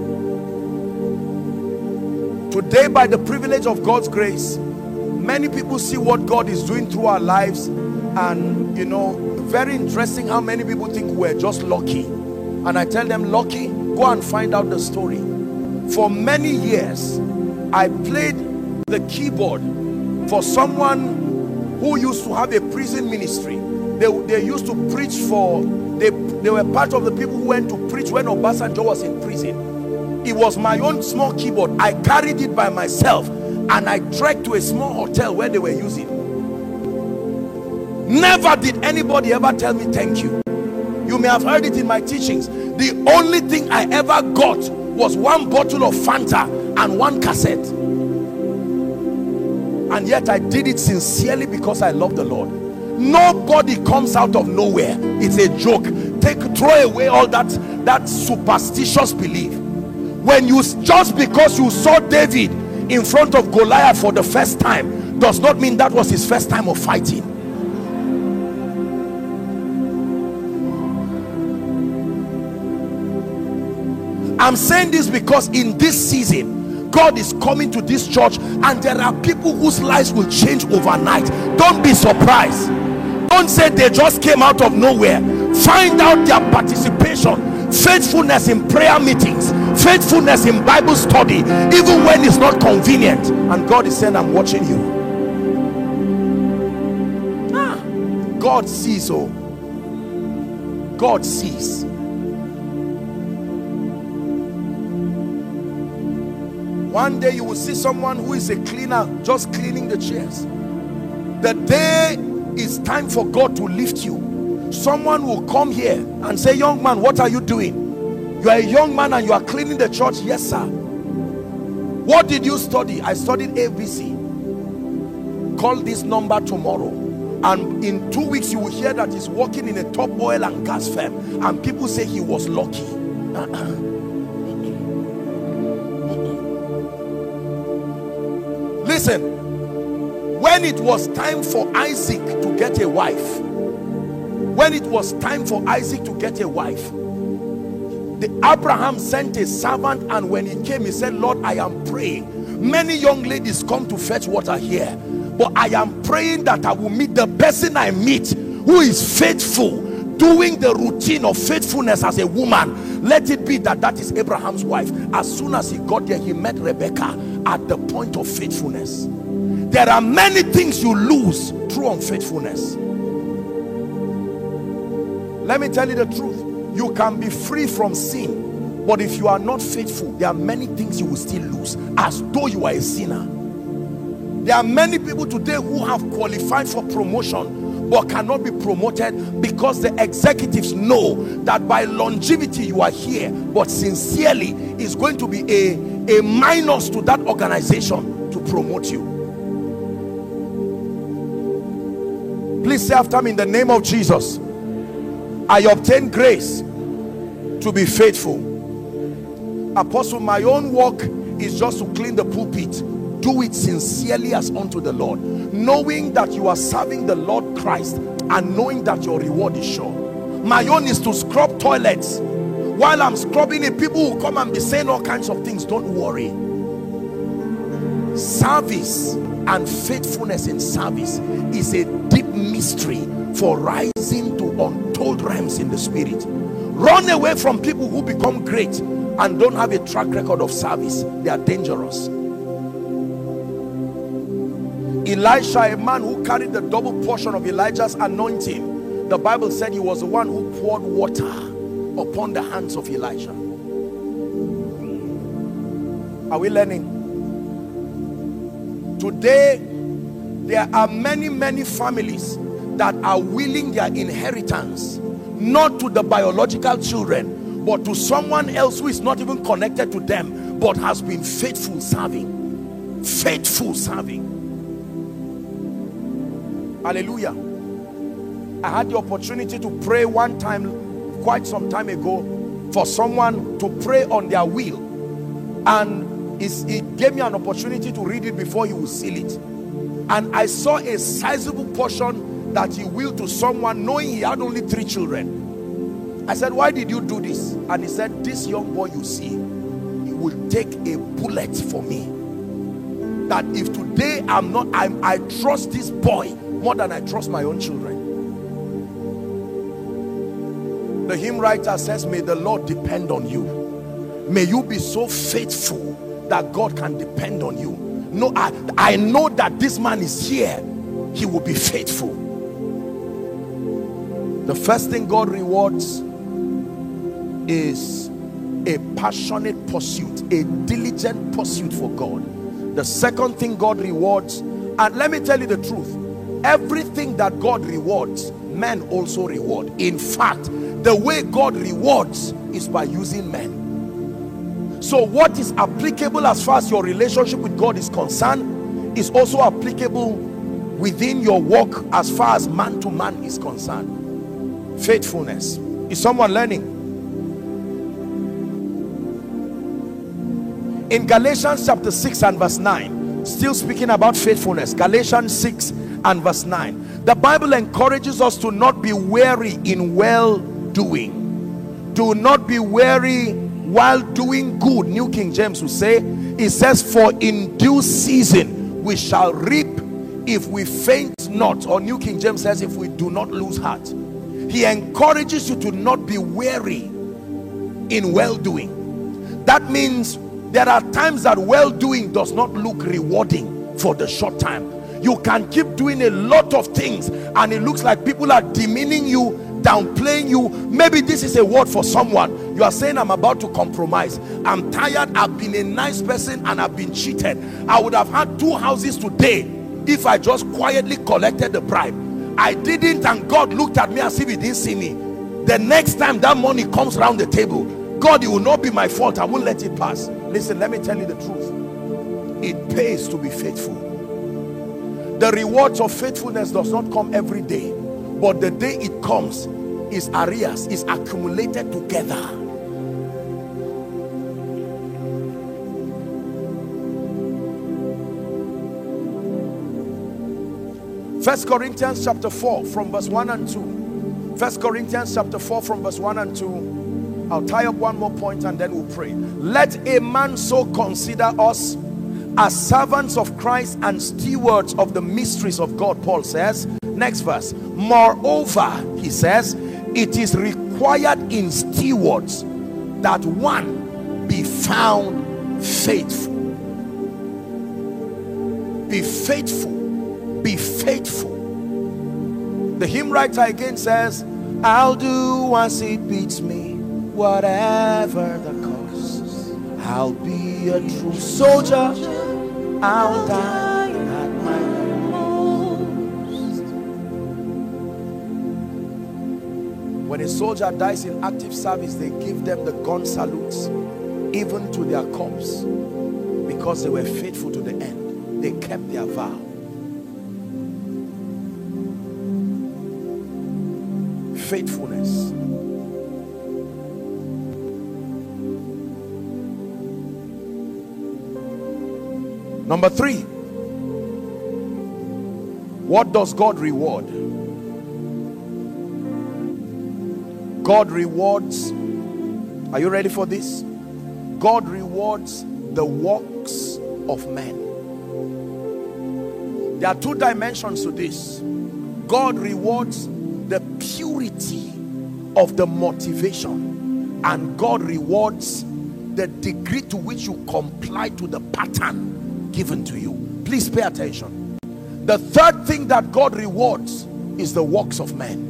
Today, by the privilege of God's grace, many people see what God is doing through our lives, and you know, very interesting how many people think we're just lucky. And I tell them, lucky, go and find out the story. For many years, I played the keyboard for someone who used to have a prison ministry. They, they used to preach for, they, they were part of the people who went to preach when Obasanjo was in prison. It was my own small keyboard. I carried it by myself and I trekked to a small hotel where they were using. Never did anybody ever tell me thank you. You may have heard it in my teachings. The only thing I ever got was one bottle of Fanta and one cassette. And yet I did it sincerely because I love the Lord. Nobody comes out of nowhere. It's a joke. Take, throw away all that, that superstitious belief. When you, just because you saw David in front of Goliath for the first time, does not mean that was his first time of fighting. I'm saying this because in this season, God is coming to this church and there are people whose lives will change overnight. Don't be surprised. Don't say they just came out of nowhere. Find out their participation, faithfulness in prayer meetings, faithfulness in Bible study, even when it's not convenient. And God is saying, I'm watching you. Ah, God sees. Oh, God sees. One day you will see someone who is a cleaner just cleaning the chairs. The day is time for God to lift you. Someone will come here and say, young man, what are you doing? You are a young man and you are cleaning the church. Yes, sir. What did you study? I studied A B C. Call this number tomorrow. And in two weeks you will hear that he's working in a top oil and gas firm. And people say he was lucky. Uh-uh. Listen, when it was time for Isaac to get a wife, when it was time for Isaac to get a wife, the Abraham sent a servant, and when he came, he said, Lord, I am praying. Many young ladies come to fetch water here, but I am praying that I will meet the person I meet who is faithful, doing the routine of faithfulness as a woman. Let it be that that is Abraham's wife. As soon as he got there, he met Rebecca at the point of faithfulness. There are many things you lose through unfaithfulness. Let me tell you the truth. You can be free from sin, but if you are not faithful, there are many things you will still lose, as though you are a sinner. There are many people today who have qualified for promotion but cannot be promoted because the executives know that by longevity you are here, but sincerely is going to be a, a minus to that organization to promote you. Please say after me, in the name of Jesus, I obtain grace to be faithful. Apostle, my own work is just to clean the pulpit. Do it sincerely as unto the Lord, knowing that you are serving the Lord Christ and knowing that your reward is sure. My own is to scrub toilets. While I'm scrubbing it, people will come and be saying all kinds of things. Don't worry. Service and faithfulness in service is a deep mystery for rising to untold realms in the spirit. Run away from people who become great and don't have a track record of service. They are dangerous. Elisha, a man who carried the double portion of Elijah's anointing, the Bible said he was the one who poured water upon the hands of Elijah. Are we learning? Today, there are many, many families that are willing their inheritance not to the biological children, but to someone else who is not even connected to them, but has been faithful serving. Faithful serving. Hallelujah. I had the opportunity to pray one time, quite some time ago, for someone to pray on their will. And it gave me an opportunity to read it before he would seal it. And I saw a sizable portion that he willed to someone, knowing he had only three children. I said, why did you do this? And he said, this young boy you see, he will take a bullet for me. That if today I'm not, I'm, I trust this boy more than I trust my own children. The hymn writer says, may the Lord depend on you. May you be so faithful that God can depend on you. No, I, I know that this man is here. He will be faithful. The first thing God rewards is a passionate pursuit, a diligent pursuit for God. The second thing God rewards, and let me tell you the truth, everything that God rewards, men also reward. In fact, the way God rewards is by using men. So what is applicable as far as your relationship with God is concerned is also applicable within your walk as far as man to man is concerned. Faithfulness. Is someone learning? In Galatians chapter six and verse nine, still speaking about faithfulness, Galatians six and verse nine, the Bible encourages us to not be weary in well-doing. Do not be weary while doing good. New King James will say, it says, for in due season we shall reap if we faint not. Or New King James says, if we do not lose heart. He encourages you to not be weary in well-doing. That means there are times that well-doing does not look rewarding for the short time. You can keep doing a lot of things and it looks like people are demeaning you, downplaying you. Maybe this is a word for someone. You are saying, I'm about to compromise. I'm tired. I've been a nice person and I've been cheated. I would have had two houses today if I just quietly collected the bribe. I didn't, and God looked at me as if he didn't see me. The next time that money comes around the table, God, it will not be my fault. I won't let it pass. Listen, let me tell you the truth. It pays to be faithful. The rewards of faithfulness does not come every day, but the day it comes is arrears, is accumulated together. First Corinthians chapter four from verse one and two. First Corinthians chapter four from verse one and two. I'll tie up one more point and then we'll pray. Let a man so consider us as servants of Christ and stewards of the mysteries of God, Paul says. Next verse. Moreover, he says, it is required in stewards that one be found faithful. Be faithful. Be faithful. The hymn writer again says, I'll do as it beats me, whatever the cost. I'll be a true soldier. I'll die at my post. When a soldier dies in active service, they give them the gun salutes, even to their corpse, because they were faithful to the end. They kept their vow. Faithfulness. Number three, what does God reward? God rewards, are you ready for this? God rewards the works of men. There are two dimensions to this. God rewards the purity of the motivation, and God rewards the degree to which you comply to the pattern given to you. Please pay attention. The third thing that God rewards is the works of men.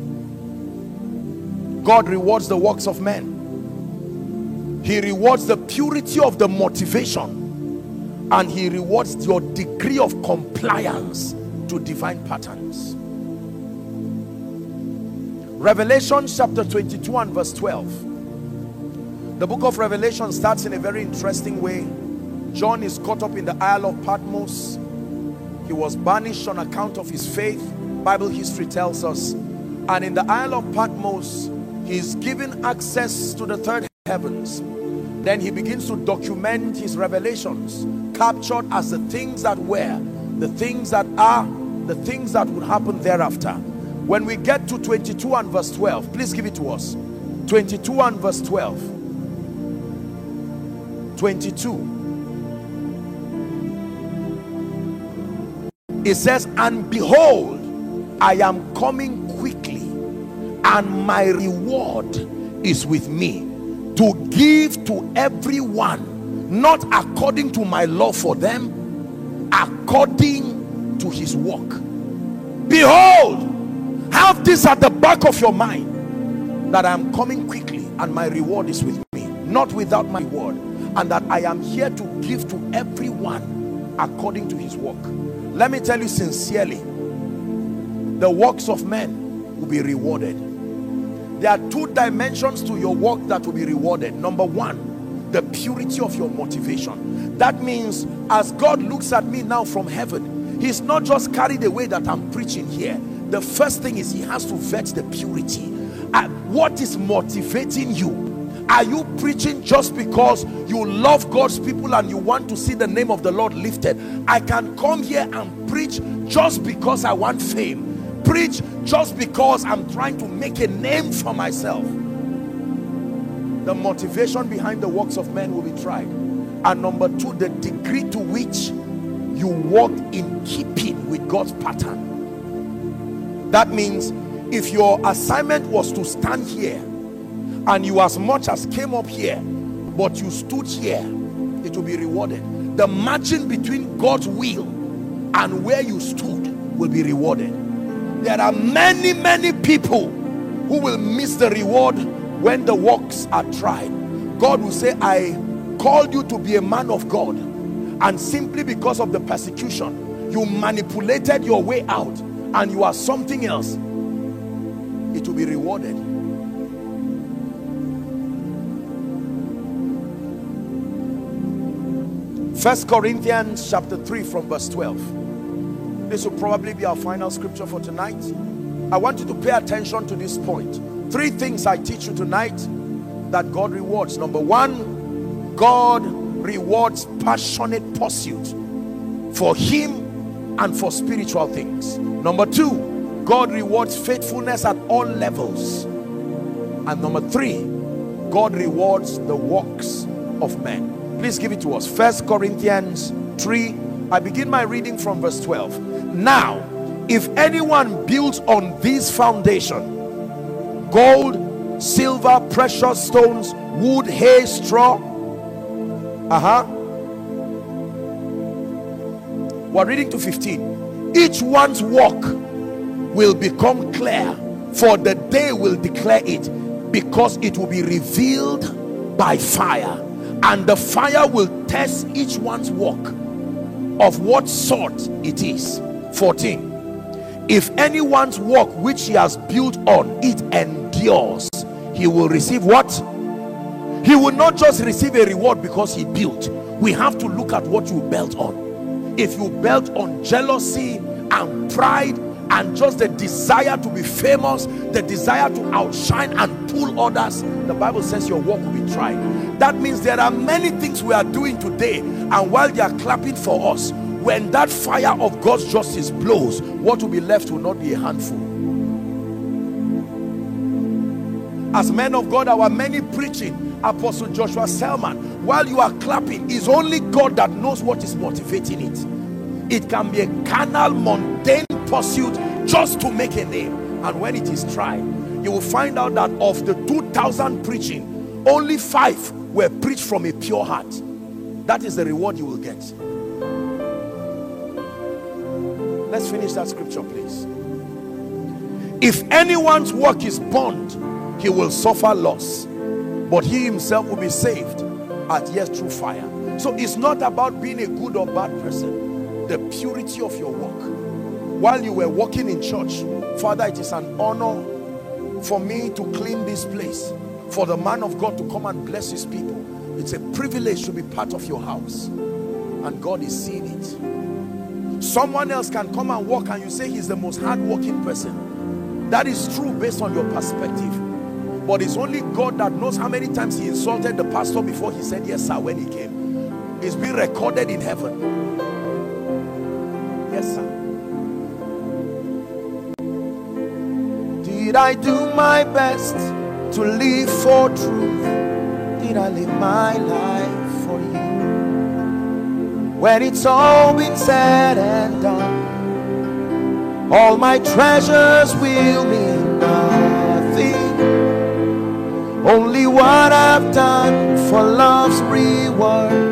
God rewards the works of men. He rewards the purity of the motivation, and he rewards your degree of compliance to divine patterns. Revelation chapter twenty-two and verse twelve. The book of Revelation starts in a very interesting way. John is caught up in the Isle of Patmos. He was banished on account of his faith, Bible history tells us. And in the Isle of Patmos, he is given access to the third heavens. Then he begins to document his revelations, captured as the things that were, the things that are, the things that would happen thereafter. When we get to twenty-two and verse twelve, please give it to us. twenty-two and verse twelve. twenty-two. It says, and behold, I am coming quickly, and my reward is with me, to give to everyone, not according to my law for them, according to his work. Behold, have this at the back of your mind, that I am coming quickly and my reward is with me, not without my reward, and that I am here to give to everyone according to his work. Let me tell you sincerely, the works of men will be rewarded. There are two dimensions to your work that will be rewarded. Number one, the purity of your motivation. That means as God looks at me now from heaven, he's not just carried away that I'm preaching here. The first thing is he has to vet the purity. And what is motivating you? Are you preaching just because you love God's people and you want to see the name of the Lord lifted? I can come here and preach just because I want fame. Preach just because I'm trying to make a name for myself. The motivation behind the works of men will be tried. And number two, the degree to which you walk in keeping with God's pattern. That means if your assignment was to stand here and you as much as came up here but you stood here, it will be rewarded. The margin between God's will and where you stood will be rewarded. There are many many people who will miss the reward when the works are tried. God will say, I called you to be a man of God, and simply because of the persecution you manipulated your way out and you are something else. It will be rewarded. First Corinthians chapter three from verse twelve. This will probably be our final scripture for tonight. I want you to pay attention to this point. Three things I teach you tonight that God rewards. Number one, God rewards passionate pursuit for him and for spiritual things. Number two, God rewards faithfulness at all levels. And number three, God rewards the works of men. Please give it to us. First Corinthians three. I begin my reading from verse twelve. Now, if anyone builds on this foundation, gold, silver, precious stones, wood, hay, straw, uh-huh. We're reading to fifteen. Each one's work will become clear, for the day will declare it, because it will be revealed by fire, and the fire will test each one's work of what sort it is. fourteen. If anyone's work which he has built on it endures, he will receive what? He will not just receive a reward because he built. We have to look at what you built on. If you built on jealousy and pride and just the desire to be famous, the desire to outshine and pull others, the Bible says your work will be tried. That means there are many things we are doing today, and while they are clapping for us, when that fire of God's justice blows, what will be left will not be a handful. As men of God, our many preaching, Apostle Joshua Selman, while you are clapping, it's only God that knows what is motivating it. It can be a carnal, mundane pursuit just to make a name, and when it is tried, you will find out that of the two thousand preaching, only five were preached from a pure heart. That is the reward you will get. Let's finish that scripture, please. If anyone's work is burned, he will suffer loss, but he himself will be saved, as yet through fire. So it's not about being a good or bad person. The purity of your work. While you were walking in church, Father, it is an honor for me to clean this place, for the man of God to come and bless his people. It's a privilege to be part of your house, and God is seeing it. Someone else can come and walk and you say he's the most hard-working person. That is true based on your perspective, but it's only God that knows how many times he insulted the pastor before he said yes sir when he came. It's been recorded in heaven. Yes sir. Did I do my best to live for truth? Did I live my life for you? When it's all been said and done, all my treasures will mean nothing. Only what I've done for love's reward